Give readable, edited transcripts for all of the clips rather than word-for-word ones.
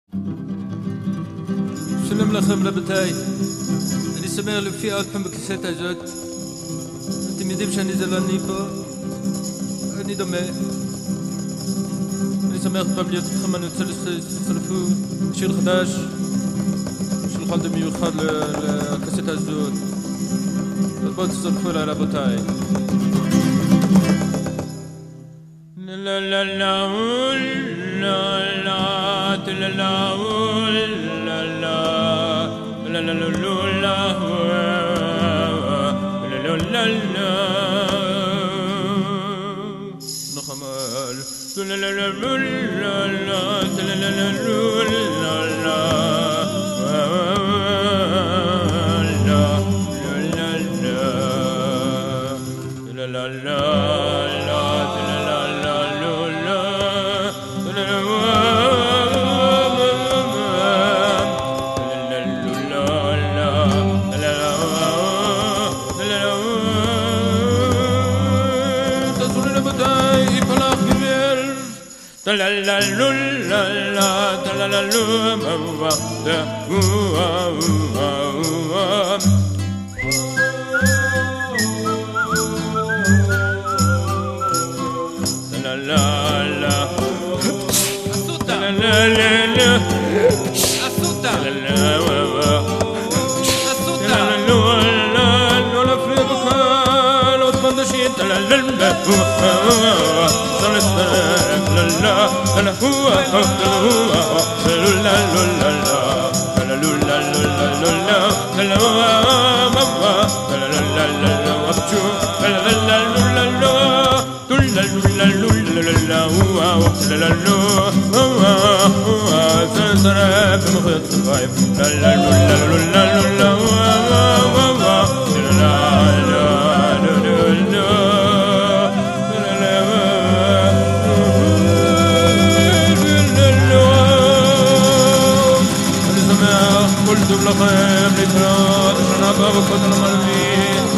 שלום לכם רבותיי, אני שמח להופיע עוד פעם בכסת הזאת. אתם יודעים שאני זה לא אני פה, אני דומה. אני שמח פעם להיות איתכם, אני רוצה שתצטרפו שיר חדש שלחלתם מיוחד לכסת הזאת. אז בואו תצטרפו אליי רבותיי. לה לה לה לה לה לה לה la la la la la la نخمل la la la la la la la la la la la la la la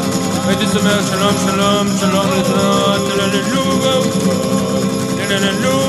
שלום שלום שלום להתראות